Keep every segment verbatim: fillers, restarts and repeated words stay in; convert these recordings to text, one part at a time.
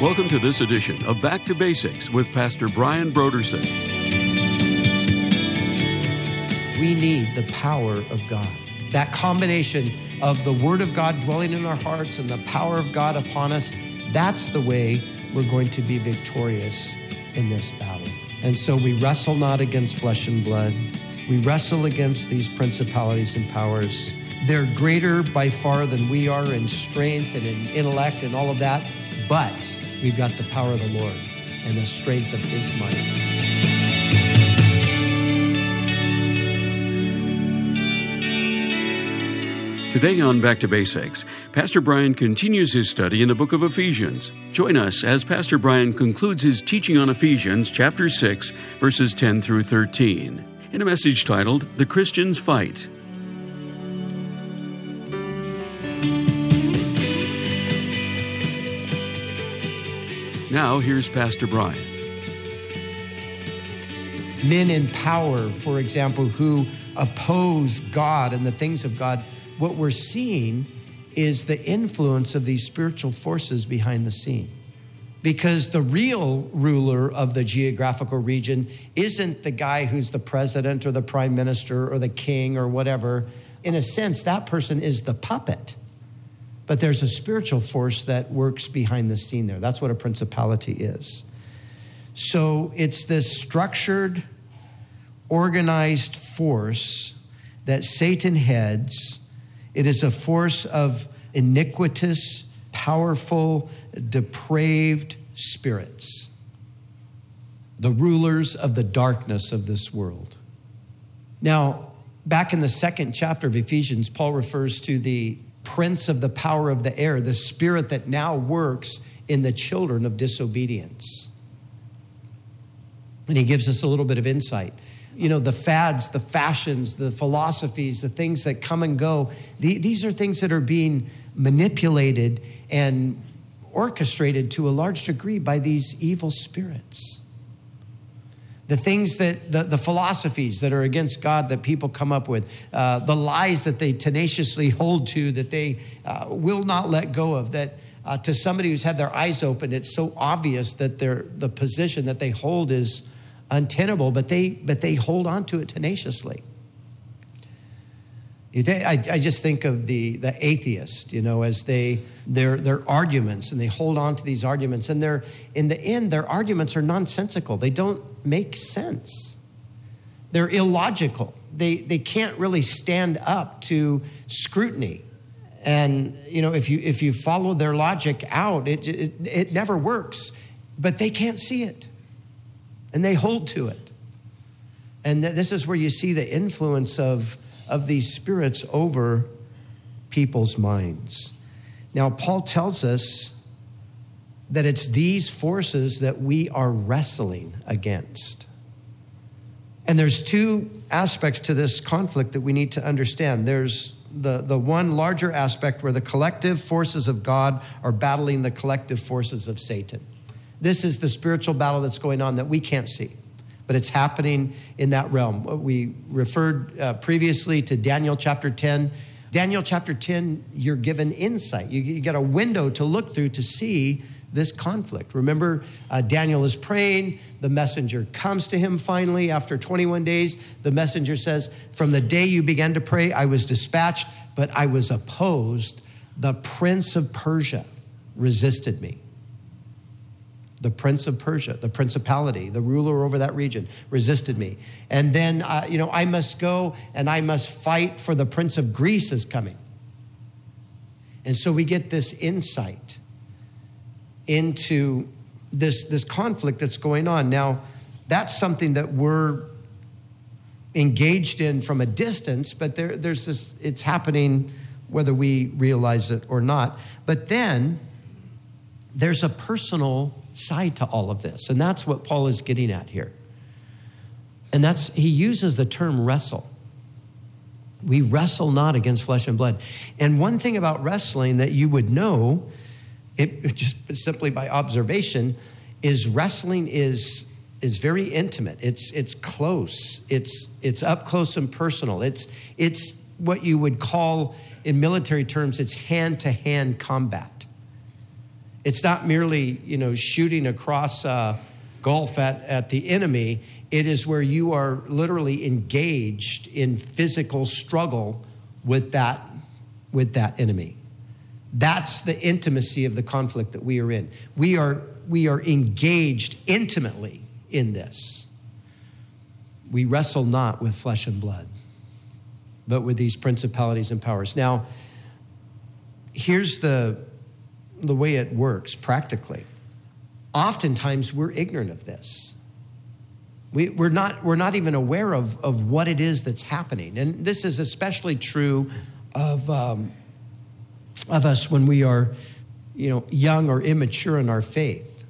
Welcome to this edition of Back to Basics with Pastor Brian Brodersen. We need the power of God. That combination of the Word of God dwelling in our hearts and the power of God upon us, that's the way we're going to be victorious in this battle. And so we wrestle not against flesh and blood. We wrestle against these principalities and powers. They're greater by far than we are in strength and in intellect and all of that, but we've got the power of the Lord and the strength of His might. Today on Back to Basics, Pastor Brian continues his study in the book of Ephesians. Join us as Pastor Brian concludes his teaching on Ephesians chapter six, verses ten through thirteen, in a message titled, The Christian's Fight. Now, here's Pastor Brian. Men in power, for example, who oppose God and the things of God, what we're seeing is the influence of these spiritual forces behind the scene. Because the real ruler of the geographical region isn't the guy who's the president or the prime minister or the king or whatever. In a sense, that person is the puppet. But there's a spiritual force that works behind the scene there. That's what a principality is. So it's this structured, organized force that Satan heads. It is a force of iniquitous, powerful, depraved spirits, the rulers of the darkness of this world. Now, back in the second chapter of Ephesians, Paul refers to the prince of the power of the air, the spirit that now works in the children of disobedience. And he gives us a little bit of insight. You know, the fads, the fashions, the philosophies, the things that come and go, the, these are things that are being manipulated and orchestrated to a large degree by these evil spirits. The things that, the, the philosophies that are against God that people come up with, uh, the lies that they tenaciously hold to, that they uh, will not let go of, that uh, to somebody who's had their eyes open, it's so obvious that they're, the position that they hold is untenable, but they but they hold on to it tenaciously. You think, I, I just think of the the atheist, you know, as they their their arguments, and they hold on to these arguments, and they're in the end their arguments are nonsensical. They don't make sense. They're illogical. They they can't really stand up to scrutiny. And you know, if you if you follow their logic out, it it, it never works. But they can't see it. And they hold to it. And th- this is where you see the influence of, of these spirits over people's minds. Now, Paul tells us that it's these forces that we are wrestling against. And there's two aspects to this conflict that we need to understand. There's the, the one larger aspect where the collective forces of God are battling the collective forces of Satan. This is the spiritual battle that's going on that we can't see, but it's happening in that realm. We referred uh, previously to Daniel chapter ten. Daniel chapter ten, you're given insight. You, you get a window to look through to see this conflict. Remember, uh, Daniel is praying. The messenger comes to him finally after twenty-one days. The messenger says, from the day you began to pray, I was dispatched, but I was opposed. The prince of Persia resisted me. The prince of Persia, the principality, the ruler over that region, resisted me. And then, uh, you know, I must go and I must fight for the prince of Greece is coming. And so we get this insight into this, this conflict that's going on. Now, that's something that we're engaged in from a distance, but there, there's this, it's happening whether we realize it or not. But then there's a personal side to all of this. And that's what Paul is getting at here. And that's, he uses the term wrestle. We wrestle not against flesh and blood. And one thing about wrestling that you would know, it just simply by observation, is wrestling is is very intimate. It's it's close. It's it's up close and personal. It's it's what you would call in military terms, it's hand-to-hand combat. It's not merely, you know, shooting across a gulf at, at the enemy. It is where you are literally engaged in physical struggle with that, with that enemy. That's the intimacy of the conflict that we are in. We are, we are engaged intimately in this. We wrestle not with flesh and blood, but with these principalities and powers. Now, here's the, the way it works practically. Oftentimes, we're ignorant of this. We, we're not, we're not even aware of, of what it is that's happening. And this is especially true of, um, of us when we are, you know, young or immature in our faith.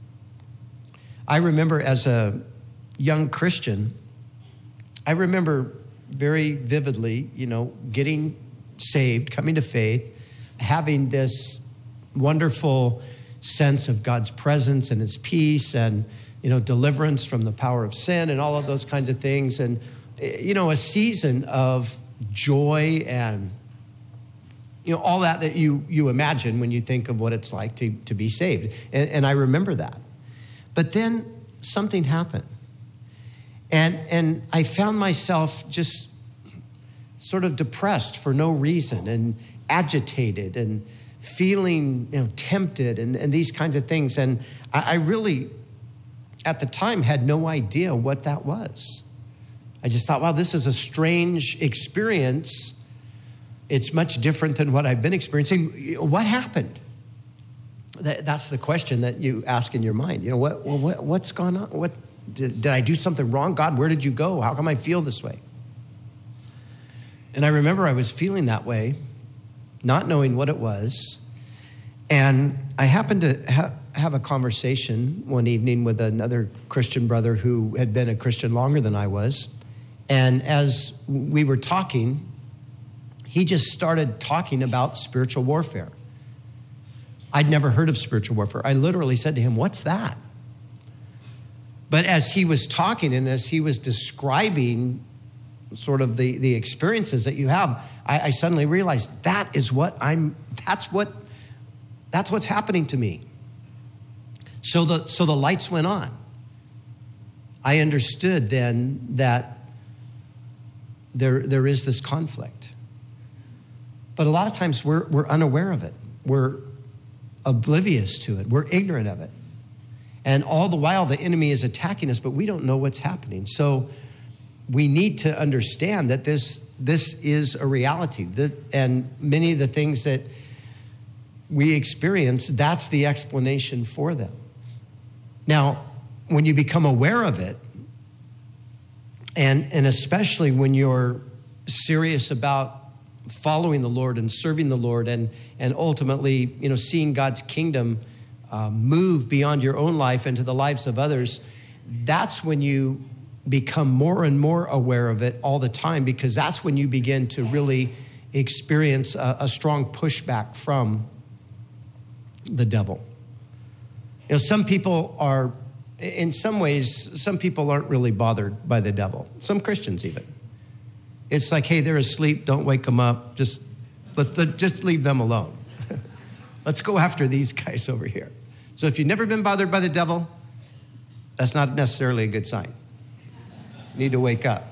I remember as a young Christian, I remember very vividly, you know, getting saved, coming to faith, having this wonderful sense of God's presence and his peace and, you know, deliverance from the power of sin and all of those kinds of things. And, you know, a season of joy and, you know, all that that you, you imagine when you think of what it's like to, to be saved. And, and I remember that. But then something happened. And and I found myself just sort of depressed for no reason and agitated and feeling, you know, tempted and, and these kinds of things. And I, I really, at the time, had no idea what that was. I just thought, wow, this is a strange experience. It's much different than what I've been experiencing. What happened? That, that's the question that you ask in your mind. You know, what, what what's gone on? What Did, did I do something wrong? God, where did you go? How come I feel this way? And I remember I was feeling that way, not knowing what it was. And I happened to ha- have a conversation one evening with another Christian brother who had been a Christian longer than I was. And as we were talking, he just started talking about spiritual warfare. I'd never heard of spiritual warfare. I literally said to him, "What's that?" But as he was talking and as he was describing sort of the, the experiences that you have, I, I suddenly realized that is what I'm, that's what, that's what's happening to me. So the, so the lights went on. I understood then that there, there is this conflict. But a lot of times we're, we're unaware of it. We're oblivious to it. We're ignorant of it. And all the while, the enemy is attacking us, but we don't know what's happening. So we need to understand that this, this is a reality. That, and many of the things that we experience, that's the explanation for them. Now, when you become aware of it, and, and especially when you're serious about following the Lord and serving the Lord and, and ultimately, you know, seeing God's kingdom Uh, move beyond your own life into the lives of others, that's when you become more and more aware of it all the time, because that's when you begin to really experience a, a strong pushback from the devil. You know, some people are, in some ways, some people aren't really bothered by the devil. Some Christians even. It's like, hey, they're asleep, don't wake them up, just, let's, let's just leave them alone. Let's go after these guys over here. So if you've never been bothered by the devil, that's not necessarily a good sign. You need to wake up.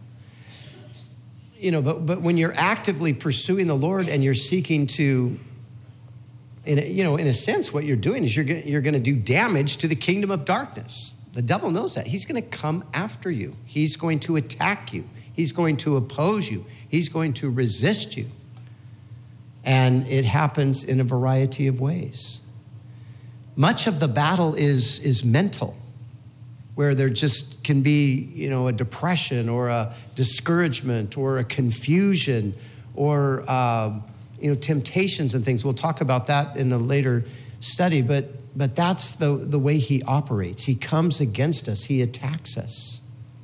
You know, but but when you're actively pursuing the Lord and you're seeking to, in a, you know, in a sense, what you're doing is you're gonna, you're going to do damage to the kingdom of darkness. The devil knows that. He's going to come after you. He's going to attack you. He's going to oppose you. He's going to resist you. And it happens in a variety of ways. Much of the battle is, is mental, where there just can be, you know, a depression or a discouragement or a confusion or, uh, you know, temptations and things. We'll talk about that in a later study, but but that's the, the way he operates. He comes against us. He attacks us.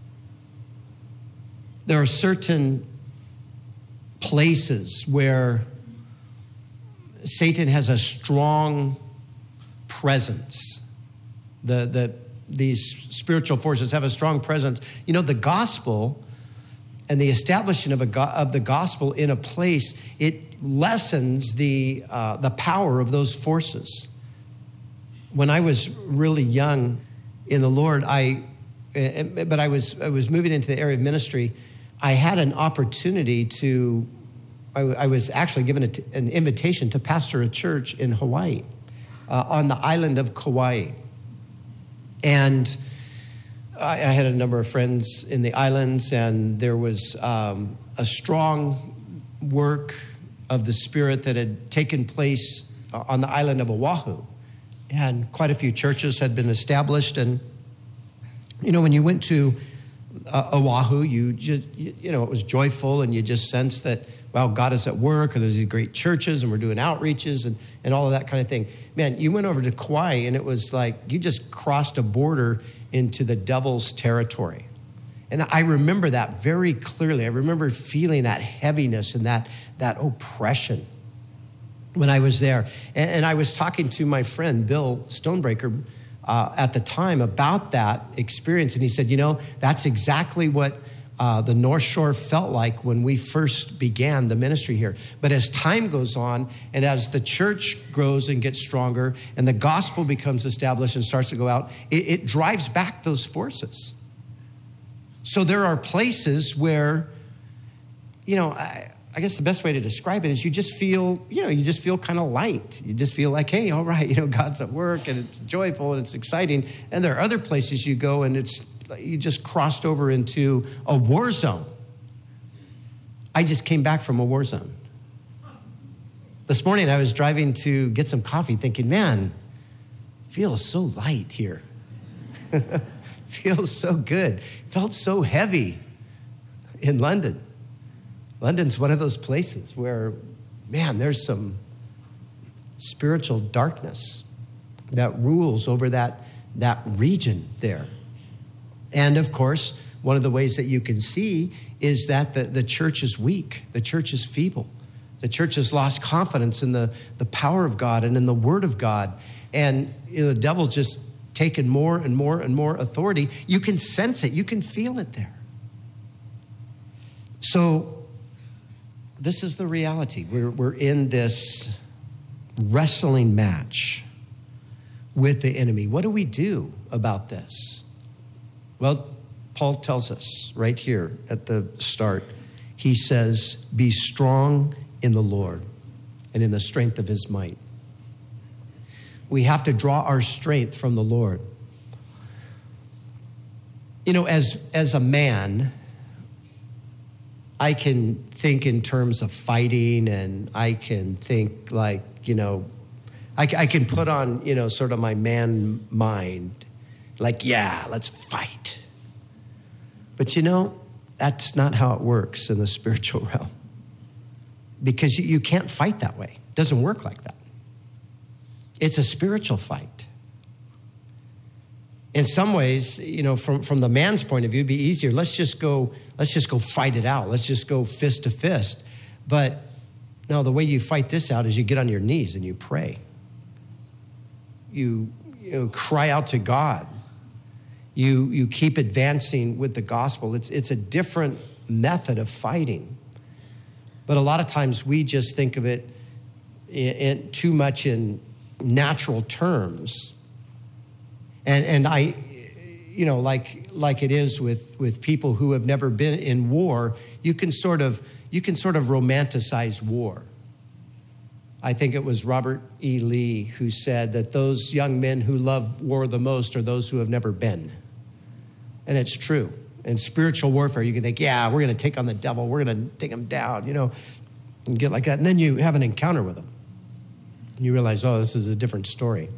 There are certain places where Satan has a strong presence. The, the, these spiritual forces have a strong presence. You know, the gospel and the establishing of, a go- of the gospel in a place, it lessens the, uh, the power of those forces. when I was really young in the Lord, I, but I was I was moving into the area of ministry. I had an opportunity to, I, I was actually given a, an invitation to pastor a church in Hawaii, uh, on the island of Kauai. And I, I had a number of friends in the islands, and there was um, a strong work of the Spirit that had taken place on the island of Oahu. And quite a few churches had been established. And, you know, when you went to uh, Oahu, you just, you, you know, it was joyful, and you just sensed that, wow, God is at work, and there's these great churches, and we're doing outreaches and, and all of that kind of thing. Man, you went over to Kauai, and it was like you just crossed a border into the devil's territory. And I remember that very clearly. I remember feeling that heaviness and that, that oppression when I was there. And, and I was talking to my friend, Bill Stonebreaker, uh, at the time about that experience. And he said, you know, that's exactly what uh, the North Shore felt like when we first began the ministry here. But as time goes on, and as the church grows and gets stronger, and the gospel becomes established and starts to go out, it, it drives back those forces. So there are places where, you know, I, I guess the best way to describe it is you just feel, you know, you just feel kind of light. You just feel like, hey, all right, you know, God's at work, and it's joyful and it's exciting. And there are other places you go, and it's, you just crossed over into a war zone. I just came back from a war zone. This morning I was driving to get some coffee thinking, man, feels so light here. Feels so good. Felt so heavy in London. London's one of those places where, man, there's some spiritual darkness that rules over that, that region there. And of course, one of the ways that you can see is that the, the church is weak. The church is feeble. The church has lost confidence in the, the power of God and in the word of God. And you know, the devil's just taken more and more and more authority. You can sense it. You can feel it there. So this is the reality. We're, we're in this wrestling match with the enemy. What do we do about this? Well, Paul tells us right here at the start. He says, be strong in the Lord and in the strength of his might. We have to draw our strength from the Lord. You know, as, as a man, I can think in terms of fighting, and I can think like, you know, I, I can put on, you know, sort of my man mind, like, yeah, let's fight. But you know, that's not how it works in the spiritual realm. Because you, you can't fight that way. It doesn't work like that. It's a spiritual fight. In some ways, you know, from, from the man's point of view, it'd be easier. Let's just go, let's just go fight it out. Let's just go fist to fist. But no, the way you fight this out is you get on your knees and you pray. You, you know, cry out to God. You, you keep advancing with the gospel. It's, it's a different method of fighting. But a lot of times we just think of it in, in, too much in natural terms. And and I, you know, like like it is with, with people who have never been in war, you can sort of you can sort of romanticize war. I think it was Robert E. Lee who said that those young men who love war the most are those who have never been. And it's true. In spiritual warfare, you can think, yeah, we're going to take on the devil. We're going to take him down, you know, and get like that. And then you have an encounter with him. You realize, oh, this is a different story.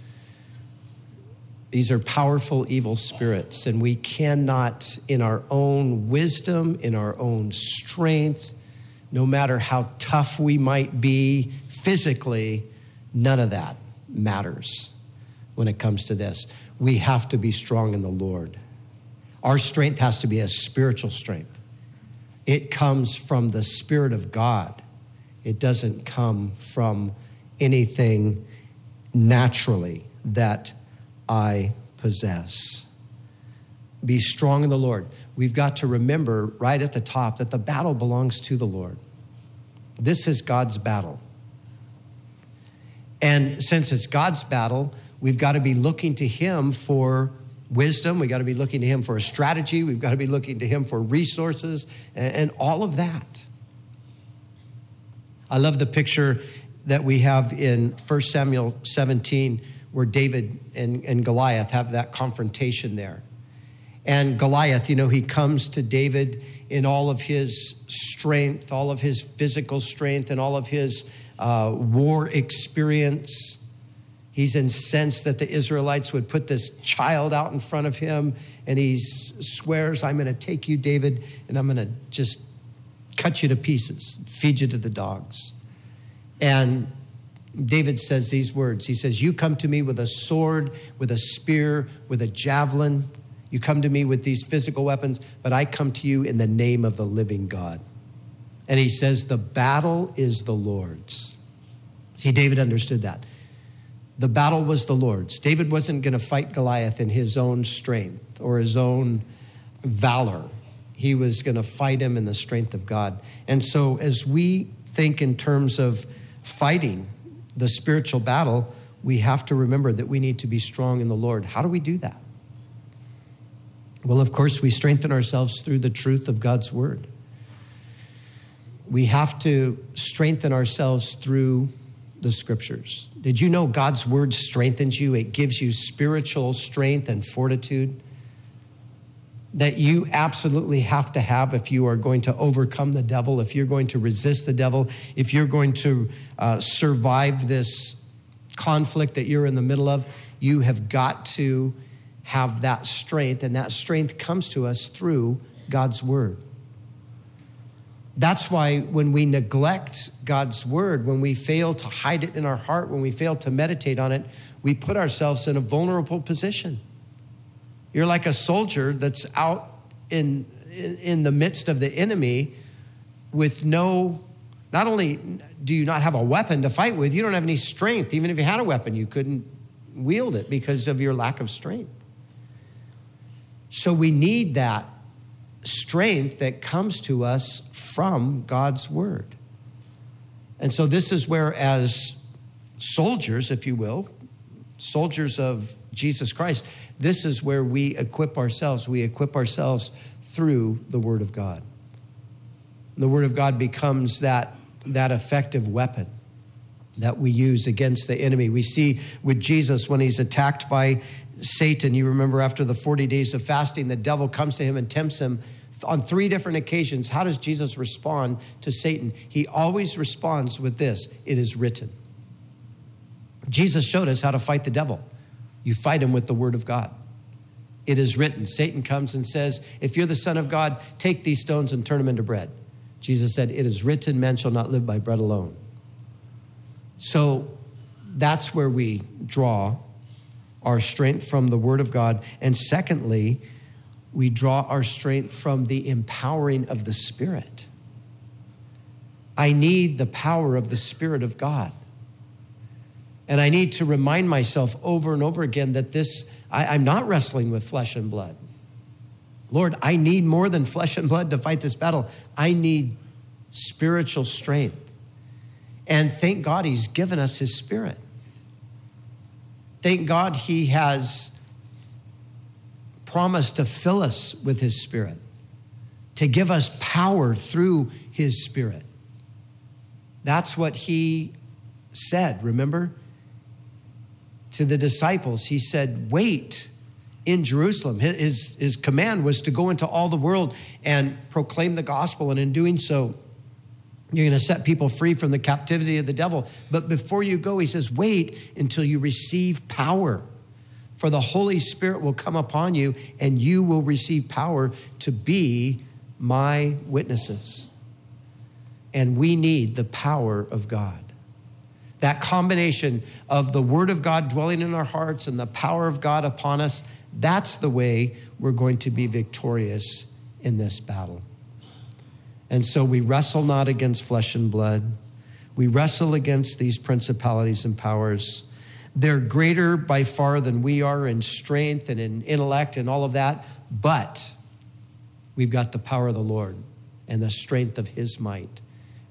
These are powerful evil spirits, and we cannot, in our own wisdom, in our own strength, no matter how tough we might be physically, none of that matters when it comes to this. We have to be strong in the Lord. Our strength has to be a spiritual strength. It comes from the Spirit of God. It doesn't come from anything naturally that I possess. Be strong in the Lord. We've got to remember right at the top that the battle belongs to the Lord. This is God's battle. And since it's God's battle, we've got to be looking to him for wisdom. We've got to be looking to him for a strategy. We've got to be looking to him for resources and, and all of that. I love the picture that we have in First Samuel seventeen where David and, and Goliath have that confrontation there. And Goliath, you know, he comes to David in all of his strength, all of his physical strength, and all of his uh, war experience. He's incensed that the Israelites would put this child out in front of him, and he swears, I'm going to take you, David, and I'm going to just cut you to pieces, feed you to the dogs. And David says these words. He says, you come to me with a sword, with a spear, with a javelin. You come to me with these physical weapons, but I come to you in the name of the living God. And he says, the battle is the Lord's. See, David understood that. The battle was the Lord's. David wasn't going to fight Goliath in his own strength or his own valor. He was going to fight him in the strength of God. And so as we think in terms of fighting the spiritual battle, we have to remember that we need to be strong in the Lord. How do we do that? Well, of course, we strengthen ourselves through the truth of God's word. We have to strengthen ourselves through the scriptures. Did you know God's word strengthens you? It gives you spiritual strength and fortitude that you absolutely have to have if you are going to overcome the devil, if you're going to resist the devil, if you're going to uh, survive this conflict that you're in the middle of. You have got to have that strength, and that strength comes to us through God's word. That's why when we neglect God's word, when we fail to hide it in our heart, when we fail to meditate on it, we put ourselves in a vulnerable position. You're like a soldier that's out in, in the midst of the enemy with no, not only do you not have a weapon to fight with, you don't have any strength. Even if you had a weapon, you couldn't wield it because of your lack of strength. So we need that strength that comes to us from God's word. And so this is where, as soldiers, if you will, soldiers of Jesus Christ, this is where we equip ourselves. We equip ourselves through the word of God. The word of God becomes that, that effective weapon that we use against the enemy. We see with Jesus when he's attacked by Satan, you remember after the forty days of fasting, the devil comes to him and tempts him on three different occasions. How does Jesus respond to Satan? He always responds with this: it is written. Jesus showed us how to fight the devil. You fight him with the word of God. It is written. Satan comes and says, if you're the Son of God, take these stones and turn them into bread. Jesus said, it is written, man shall not live by bread alone. So that's where we draw our strength from the word of God. And secondly, we draw our strength from the empowering of the Spirit. I need the power of the Spirit of God. And I need to remind myself over and over again that this, I, I'm not wrestling with flesh and blood. Lord, I need more than flesh and blood to fight this battle. I need spiritual strength. And thank God he's given us his Spirit. Thank God he has promised to fill us with his Spirit, to give us power through his Spirit. That's what he said, remember? To the disciples, he said, wait in Jerusalem. His, his command was to go into all the world and proclaim the gospel. And in doing so, you're going to set people free from the captivity of the devil. But before you go, he says, wait until you receive power. For the Holy Spirit will come upon you, and you will receive power to be my witnesses. And we need the power of God. That combination of the word of God dwelling in our hearts and the power of God upon us, that's the way we're going to be victorious in this battle. And so we wrestle not against flesh and blood. We wrestle against these principalities and powers. They're greater by far than we are in strength and in intellect and all of that. But we've got the power of the Lord and the strength of his might.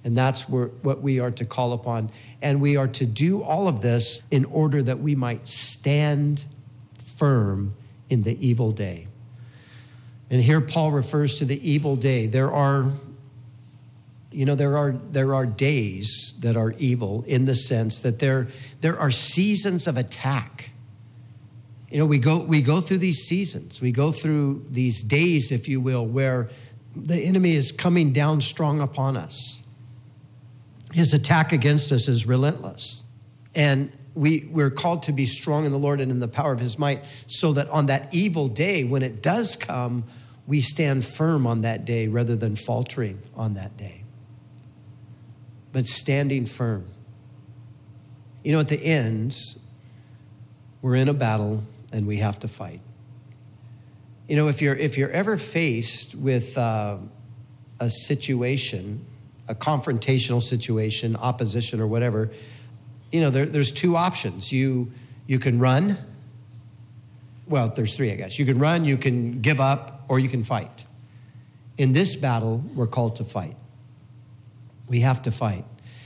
And that's where, what we are to call upon. And we are to do all of this in order that we might stand firm in the evil day. And here Paul refers to the evil day. There are, you know, there are there are days that are evil in the sense that there, there are seasons of attack. You know, we go we go through these seasons. We go through these days, if you will, where the enemy is coming down strong upon us. His attack against us is relentless. And we, we're called to be strong in the Lord and in the power of his might, so that on that evil day, when it does come, we stand firm on that day rather than faltering on that day. But standing firm. You know, at the end, we're in a battle and we have to fight. You know, if you're if you're ever faced with uh, a situation, a confrontational situation, opposition or whatever, you know, there, there's two options. You you can run. Well, there's three, I guess. You can run, you can give up, or you can fight. In this battle, we're called to fight. We have to fight.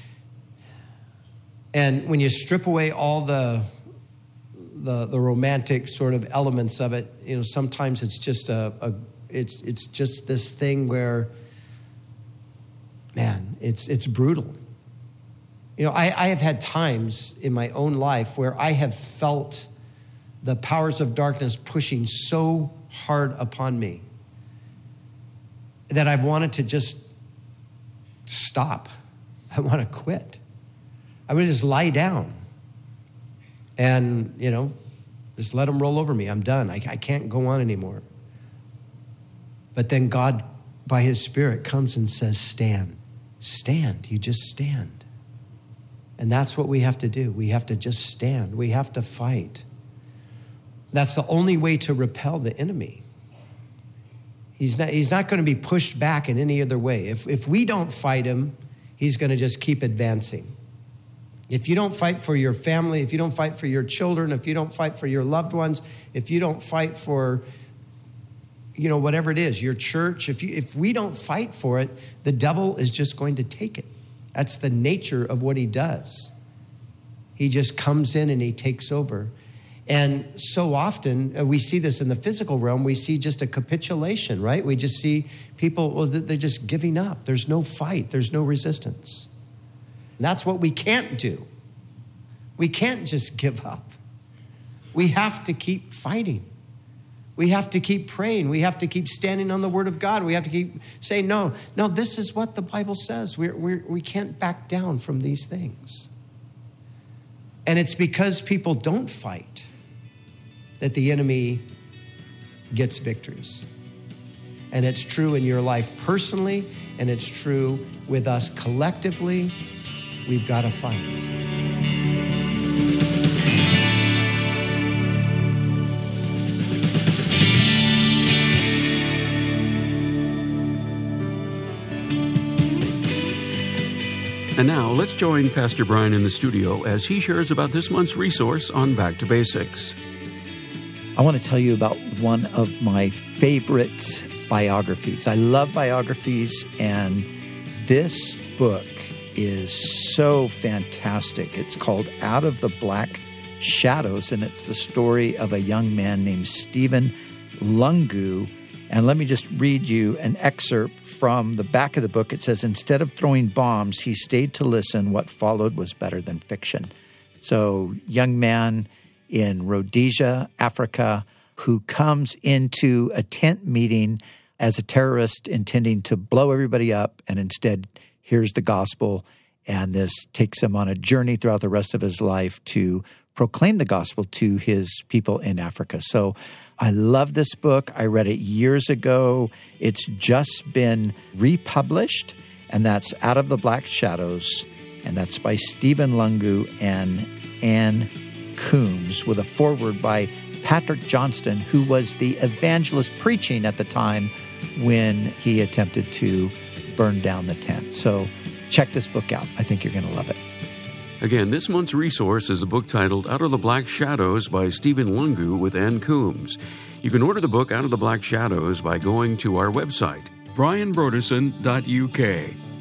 And when you strip away all the the, the romantic sort of elements of it, you know, sometimes it's just a, a it's it's just this thing where, man, it's it's brutal. You know, I, I have had times in my own life where I have felt the powers of darkness pushing so hard upon me that I've wanted to just stop. I want to quit. I would just lie down and, you know, just let them roll over me. I'm done. I, I can't go on anymore. But then God, by his Spirit, comes and says, stand. Stand. You just stand. And that's what we have to do. We have to just stand. We have to fight. That's the only way to repel the enemy. He's not, he's not going to be pushed back in any other way. If, if we don't fight him, he's going to just keep advancing. If you don't fight for your family, if you don't fight for your children, if you don't fight for your loved ones, if you don't fight for, you know, whatever it is, your church, if you, if we don't fight for it, the devil is just going to take it. That's the nature of what he does. He just comes in and he takes over. And so often, we see this in the physical realm, we see just a capitulation, right? We just see people, well, they're just giving up. There's no fight. There's no resistance. And that's what we can't do. We can't just give up. We have to keep fighting. We have to keep praying. We have to keep standing on the word of God. We have to keep saying, no, no, this is what the Bible says. We're, we're, we can't back down from these things. And it's because people don't fight that the enemy gets victories. And it's true in your life personally, and it's true with us collectively. We've got to fight. And now let's join Pastor Brian in the studio as he shares about this month's resource on Back to Basics. I want to tell you about one of my favorite biographies. I love biographies, and this book is so fantastic. It's called Out of the Black Shadows, and it's the story of a young man named Stephen Lungu. And let me just read you an excerpt from the back of the book. It says, instead of throwing bombs, he stayed to listen. What followed was better than fiction. So, young man in Rhodesia, Africa, who comes into a tent meeting as a terrorist intending to blow everybody up, and instead hears the gospel, and this takes him on a journey throughout the rest of his life to proclaim the gospel to his people in Africa. So I love this book. I read it years ago. It's just been republished, and that's Out of the Black Shadows, and that's by Stephen Lungu and Ann Coombs, with a foreword by Patrick Johnston, who was the evangelist preaching at the time when he attempted to burn down the tent. So check this book out. I think you're going to love it. Again, this month's resource is a book titled Out of the Black Shadows by Stephen Lungu with Ann Coombs. You can order the book Out of the Black Shadows by going to our website, brian brodersen dot u k.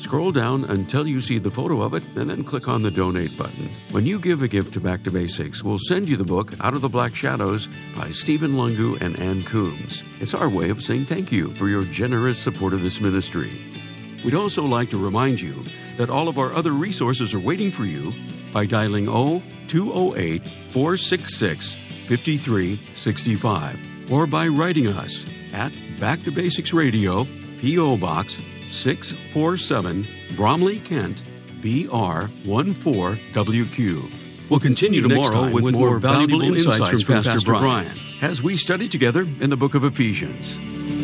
Scroll down until you see the photo of it, and then click on the Donate button. When you give a gift to Back to Basics, we'll send you the book Out of the Black Shadows by Stephen Lungu and Ann Coombs. It's our way of saying thank you for your generous support of this ministry. We'd also like to remind you that all of our other resources are waiting for you by dialing two oh eight, four six six, five three six five or by writing us at Back to Basics Radio, P O. Box six forty-seven, Bromley, Kent, B R one four W Q. We'll continue tomorrow with, with more valuable, valuable insights, insights from, from Pastor, Pastor Brian, Brian as we study together in the book of Ephesians.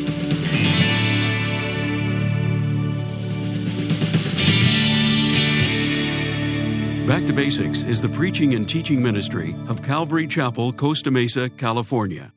Back to Basics is the preaching and teaching ministry of Calvary Chapel, Costa Mesa, California.